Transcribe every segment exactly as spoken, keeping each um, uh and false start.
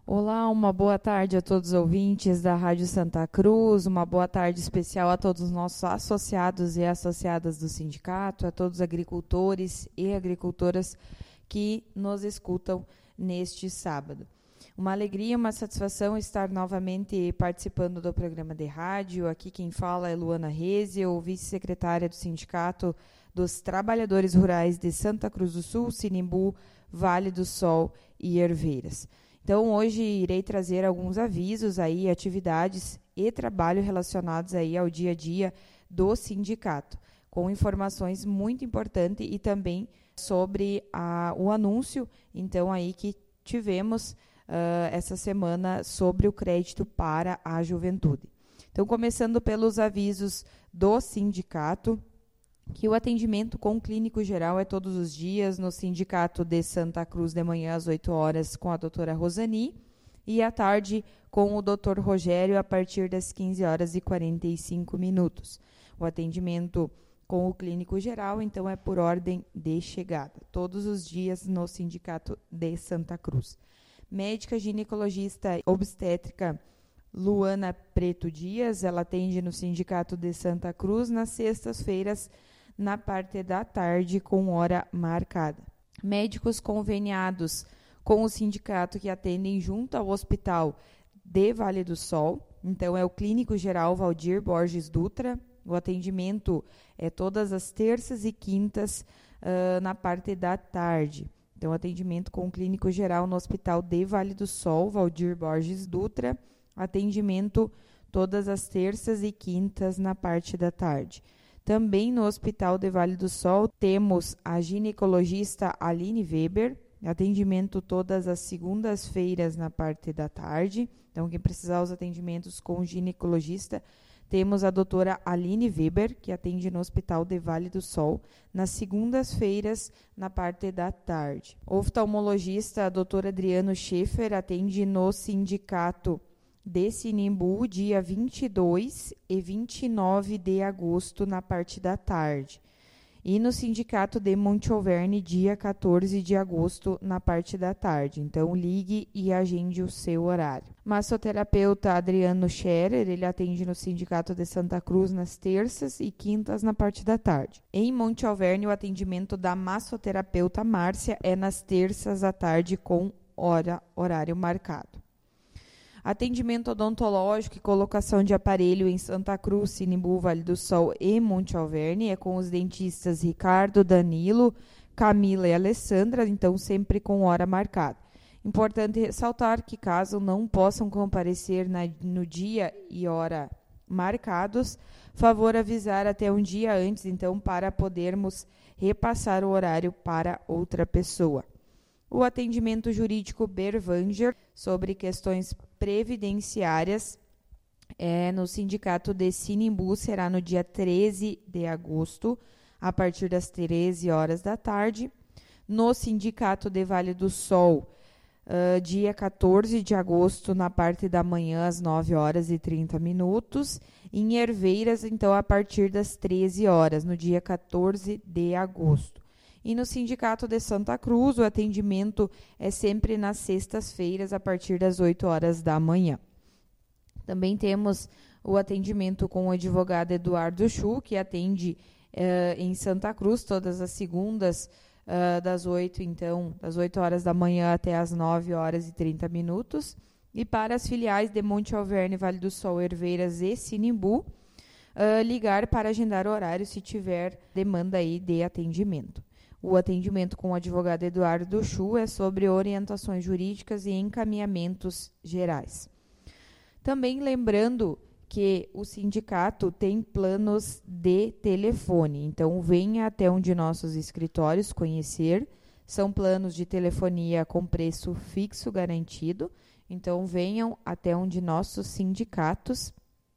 Olá, uma boa tarde a todos os ouvintes da Rádio Santa Cruz, uma boa tarde especial a todos os nossos associados e associadas do sindicato, a todos os agricultores e agricultoras que nos escutam neste sábado. Uma alegria, uma satisfação estar novamente participando do programa de rádio. Aqui quem fala é Luana Rezio, vice-secretária do Sindicato dos Trabalhadores Rurais de Santa Cruz do Sul, Sinimbu, Vale do Sol e Herveiras. Então, hoje irei trazer alguns avisos aí, atividades e trabalho relacionados aí ao dia a dia do sindicato, com informações muito importantes e também sobre a, o anúncio, então, aí que tivemos uh, essa semana sobre o crédito para a juventude. Então, começando pelos avisos do sindicato, que o atendimento com o clínico geral é todos os dias no Sindicato de Santa Cruz de manhã às oito horas com a doutora Rosani e à tarde com o doutor Rogério a partir das quinze horas e quarenta e cinco minutos. O atendimento com o clínico geral, então, é por ordem de chegada, todos os dias no Sindicato de Santa Cruz. Médica ginecologista obstétrica Luana Preto Dias, ela atende no Sindicato de Santa Cruz nas sextas-feiras, na parte da tarde, com hora marcada. Médicos conveniados com o sindicato que atendem junto ao Hospital de Vale do Sol, então é o Clínico Geral Valdir Borges Dutra. O atendimento é todas as terças e quintas uh, na parte da tarde. Então, atendimento com o Clínico Geral no Hospital de Vale do Sol, Valdir Borges Dutra, atendimento todas as terças e quintas na parte da tarde. Também no Hospital de Vale do Sol temos a ginecologista Aline Weber, atendimento todas as segundas-feiras na parte da tarde. Então, quem precisar os atendimentos com o ginecologista, temos a doutora Aline Weber, que atende no Hospital de Vale do Sol, nas segundas-feiras, na parte da tarde. Oftalmologista, a doutora Adriano Schaefer, atende no Sindicato de Sinimbu, dia vinte e dois e vinte e nove de agosto, na parte da tarde. E no Sindicato de Monte Alverne, dia quatorze de agosto, na parte da tarde. Então, ligue e agende o seu horário. Massoterapeuta Adriano Scherer, ele atende no Sindicato de Santa Cruz nas terças e quintas, na parte da tarde. Em Monte Alverne, o atendimento da massoterapeuta Márcia é nas terças à tarde, com hora, horário marcado. Atendimento odontológico e colocação de aparelho em Santa Cruz, Sinimbu, Vale do Sol e Monte Alverne é com os dentistas Ricardo, Danilo, Camila e Alessandra, então sempre com hora marcada. Importante ressaltar que, caso não possam comparecer na, no dia e hora marcados, favor avisar até um dia antes, então, para podermos repassar o horário para outra pessoa. O atendimento jurídico Bervanger sobre questões previdenciárias é, no Sindicato de Sinimbu será no dia treze de agosto, a partir das treze horas da tarde. No Sindicato de Vale do Sol, uh, dia quatorze de agosto, na parte da manhã, às nove horas e trinta minutos. Em Herveiras, então, a partir das treze horas, no dia quatorze de agosto. E no Sindicato de Santa Cruz, o atendimento é sempre nas sextas-feiras, a partir das oito horas da manhã. Também temos o atendimento com o advogado Eduardo Chu, que atende uh, em Santa Cruz todas as segundas, uh, das oito, então, das oito horas da manhã até as nove horas e trinta minutos. E para as filiais de Monte Alverne, Vale do Sol, Herveiras e Sinimbu, uh, ligar para agendar horário se tiver demanda aí de atendimento. O atendimento com o advogado Eduardo Chu é sobre orientações jurídicas e encaminhamentos gerais. Também lembrando que o sindicato tem planos de telefone, então venha até um de nossos escritórios conhecer. São planos de telefonia com preço fixo garantido, então venham até um de nossos sindicatos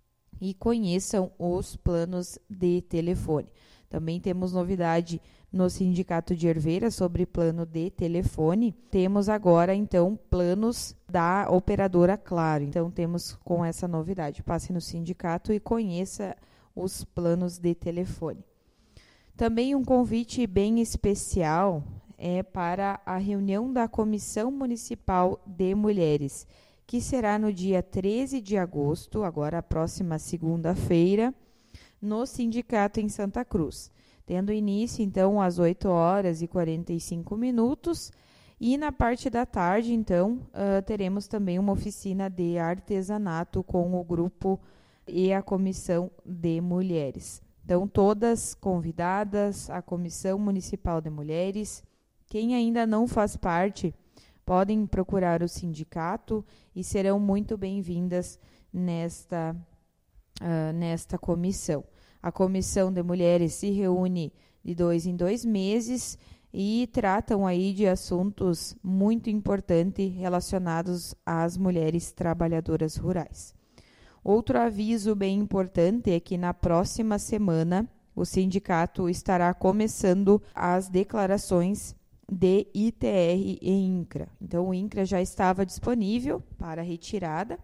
e conheçam os planos de telefone. Também temos novidade no Sindicato de Herveiras sobre plano de telefone. Temos agora, então, planos da operadora Claro. Então, temos com essa novidade. Passe no sindicato e conheça os planos de telefone. Também um convite bem especial é para a reunião da Comissão Municipal de Mulheres, que será no dia treze de agosto, agora a próxima segunda-feira, no sindicato em Santa Cruz, tendo início, então, às oito horas e quarenta e cinco minutos, e na parte da tarde, então, uh, teremos também uma oficina de artesanato com o grupo e a Comissão de Mulheres. Então, todas convidadas, a Comissão Municipal de Mulheres. Quem ainda não faz parte, podem procurar o sindicato e serão muito bem-vindas nesta, uh, nesta comissão. A Comissão de Mulheres se reúne de dois em dois meses e tratam aí de assuntos muito importantes relacionados às mulheres trabalhadoras rurais. Outro aviso bem importante é que na próxima semana o sindicato estará começando as declarações de I T R e INCRA. Então, o INCRA já estava disponível para retirada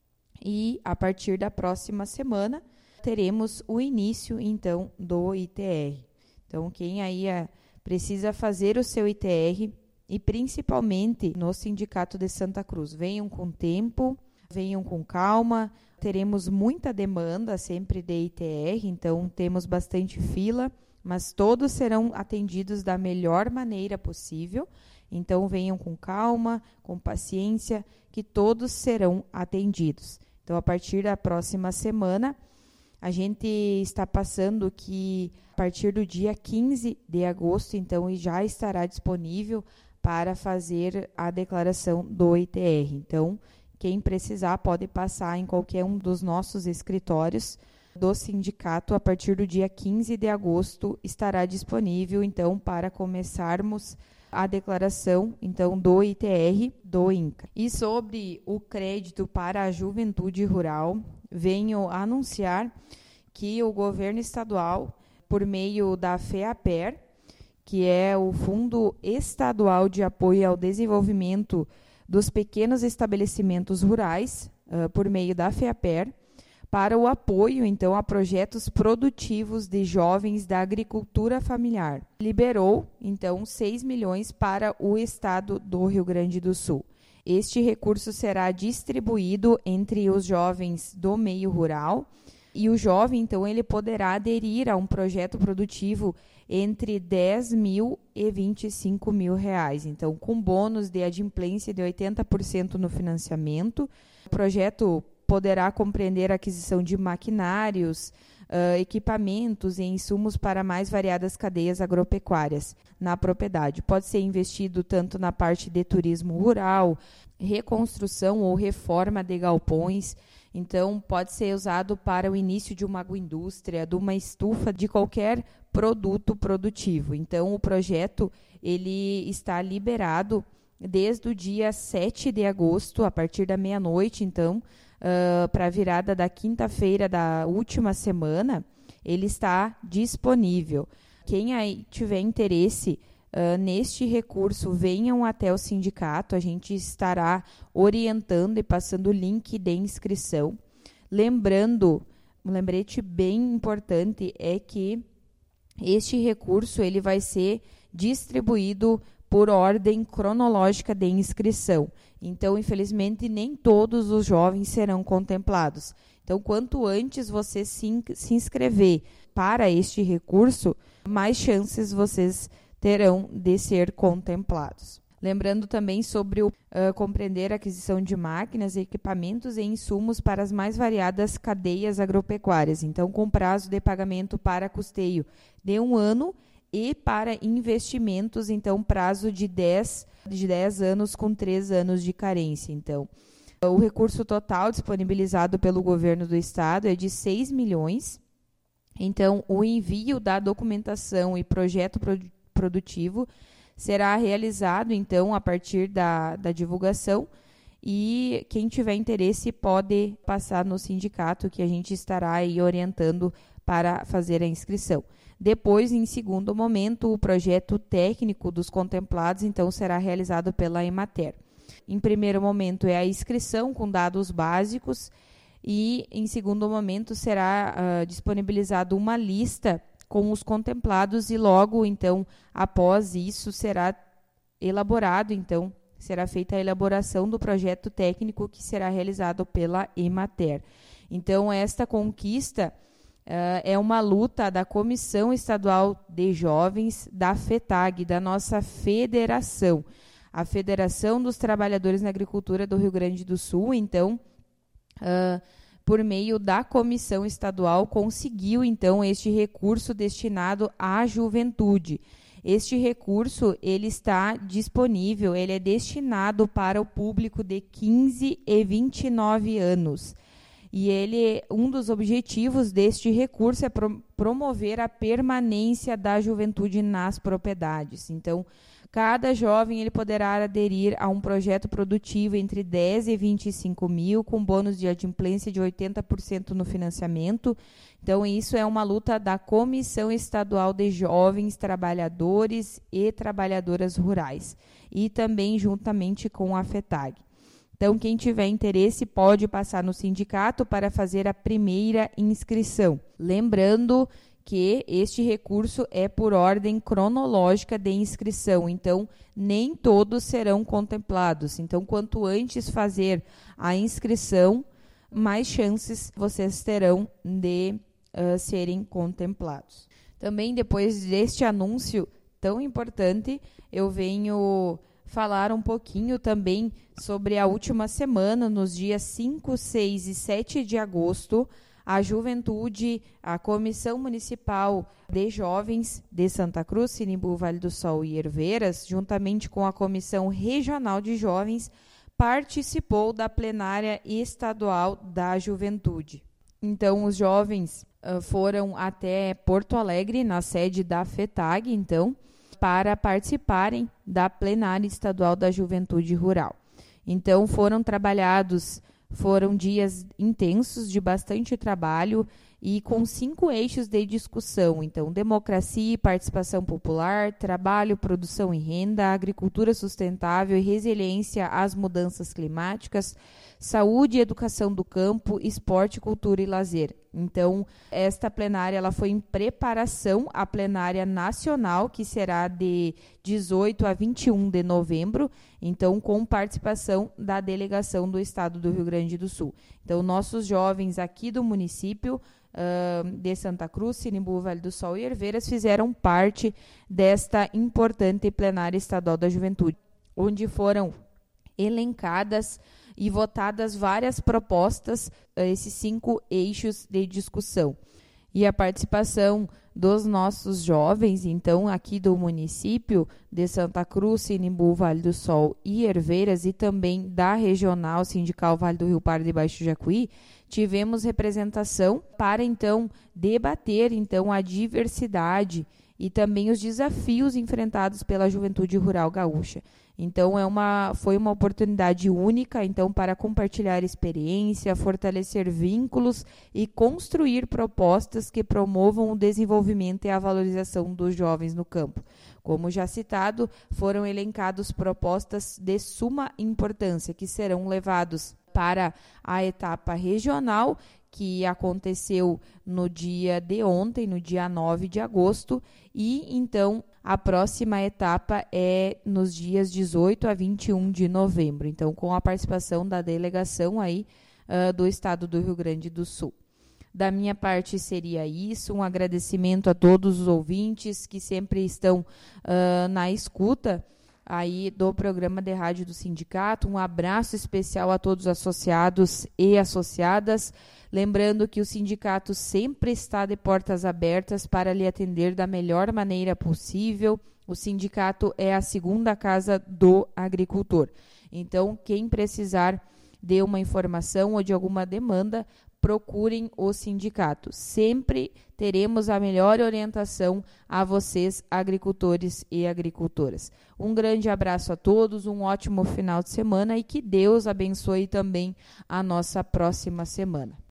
e, a partir da próxima semana, teremos o início, então, do I T R. Então, quem aí é, precisa fazer o seu I T R, e principalmente no Sindicato de Santa Cruz, venham com tempo, venham com calma. Teremos muita demanda sempre de I T R, então temos bastante fila, mas todos serão atendidos da melhor maneira possível. Então venham com calma, com paciência, que todos serão atendidos. Então, a partir da próxima semana, a gente está passando que a partir do dia quinze de agosto, então, já estará disponível para fazer a declaração do I T R. Então, quem precisar pode passar em qualquer um dos nossos escritórios do sindicato. A partir do dia quinze de agosto estará disponível, então, para começarmos a declaração, então, do I T R do INCRA. E sobre o crédito para a juventude rural, venho anunciar que o governo estadual, por meio da FEAPER, que é o Fundo Estadual de Apoio ao Desenvolvimento dos Pequenos Estabelecimentos Rurais, uh, por meio da FEAPER, para o apoio, então, a projetos produtivos de jovens da agricultura familiar. Liberou, então, seis milhões para o estado do Rio Grande do Sul. Este recurso será distribuído entre os jovens do meio rural, e o jovem, então, ele poderá aderir a um projeto produtivo entre dez mil e vinte e cinco mil reais. Então, com bônus de adimplência de oitenta por cento no financiamento. O projeto poderá compreender a aquisição de maquinários, uh, equipamentos e insumos para mais variadas cadeias agropecuárias na propriedade. Pode ser investido tanto na parte de turismo rural, reconstrução ou reforma de galpões. Então, pode ser usado para o início de uma agroindústria, de uma estufa, de qualquer produto produtivo. Então, o projeto ele está liberado desde o dia sete de agosto, a partir da meia-noite, então, uh, para a virada da quinta-feira da última semana, ele está disponível. Quem aí tiver interesse Uh, neste recurso, venham até o sindicato, a gente estará orientando e passando o link de inscrição. Lembrando, um lembrete bem importante é que este recurso ele vai ser distribuído por ordem cronológica de inscrição. Então, infelizmente, nem todos os jovens serão contemplados. Então, quanto antes você se, se inscrever para este recurso, mais chances vocês terão de ser contemplados. Lembrando também sobre o uh, compreender a aquisição de máquinas, equipamentos e insumos para as mais variadas cadeias agropecuárias. Então, com prazo de pagamento para custeio de um ano e para investimentos, então, prazo de dez, de dez anos com três anos de carência. Então, o recurso total disponibilizado pelo governo do estado é de seis milhões. Então, o envio da documentação e projeto produtivo produtivo será realizado, então, a partir da, da divulgação, e quem tiver interesse pode passar no sindicato, que a gente estará aí orientando para fazer a inscrição. Depois, em segundo momento, o projeto técnico dos contemplados, então, será realizado pela Emater. Em primeiro momento, é a inscrição com dados básicos, e, em segundo momento, será uh, disponibilizado uma lista com os contemplados e logo, então, após isso, será elaborado, então, será feita a elaboração do projeto técnico que será realizado pela Emater. Então, esta conquista uh, é uma luta da Comissão Estadual de Jovens da FETAG, da nossa federação, a Federação dos Trabalhadores na Agricultura do Rio Grande do Sul. Então, uh, por meio da Comissão Estadual, conseguiu, então, este recurso destinado à juventude. Este recurso, ele está disponível, ele é destinado para o público de quinze e vinte e nove anos. E ele, um dos objetivos deste recurso é pro, promover a permanência da juventude nas propriedades. Então, cada jovem ele poderá aderir a um projeto produtivo entre dez e vinte e cinco mil, com bônus de adimplência de oitenta por cento no financiamento. Então, isso é uma luta da Comissão Estadual de Jovens Trabalhadores e Trabalhadoras Rurais, e também juntamente com a FETAG. Então, quem tiver interesse pode passar no sindicato para fazer a primeira inscrição. Lembrando que este recurso é por ordem cronológica de inscrição, então nem todos serão contemplados. Então, quanto antes fazer a inscrição, mais chances vocês terão de uh, serem contemplados. Também, depois deste anúncio tão importante, eu venho falar um pouquinho também sobre a última semana, nos dias cinco, seis e sete de agosto, a Juventude, a Comissão Municipal de Jovens de Santa Cruz, Sinimbu, Vale do Sol e Herveiras, juntamente com a Comissão Regional de Jovens, participou da plenária estadual da Juventude. Então, os jovens uh, foram até Porto Alegre, na sede da FETAG, então, para participarem da plenária estadual da Juventude Rural. Então, foram trabalhados, foram dias intensos de bastante trabalho e com cinco eixos de discussão. Então, democracia e participação popular, trabalho, produção e renda, agricultura sustentável e resiliência às mudanças climáticas, saúde e educação do campo, esporte, cultura e lazer. Então, esta plenária ela foi em preparação à plenária nacional, que será de dezoito a vinte e um de novembro, então com participação da delegação do Estado do Rio Grande do Sul. Então, nossos jovens aqui do município uh, de Santa Cruz, Sinimbu, Vale do Sol e Herveiras fizeram parte desta importante plenária estadual da juventude, onde foram elencadas e votadas várias propostas, esses cinco eixos de discussão. E a participação dos nossos jovens, então, aqui do município de Santa Cruz, Sinimbu, Vale do Sol e Herveiras, e também da Regional Sindical Vale do Rio Pardo e Baixo Jacuí, tivemos representação para, então, debater, então, a diversidade e também os desafios enfrentados pela juventude rural gaúcha. Então, é uma, foi uma oportunidade única, então, para compartilhar experiência, fortalecer vínculos e construir propostas que promovam o desenvolvimento e a valorização dos jovens no campo. Como já citado, foram elencadas propostas de suma importância, que serão levados para a etapa regional, que aconteceu no dia de ontem, no dia nove de agosto, e então a próxima etapa é nos dias dezoito a vinte e um de novembro, então com a participação da delegação aí uh, do Estado do Rio Grande do Sul. Da minha parte seria isso, um agradecimento a todos os ouvintes que sempre estão uh, na escuta aí do programa de rádio do sindicato, um abraço especial a todos os associados e associadas, lembrando que o sindicato sempre está de portas abertas para lhe atender da melhor maneira possível. O sindicato é a segunda casa do agricultor. Então, quem precisar de uma informação ou de alguma demanda, procurem o sindicato. Sempre teremos a melhor orientação a vocês, agricultores e agricultoras. Um grande abraço a todos, um ótimo final de semana e que Deus abençoe também a nossa próxima semana.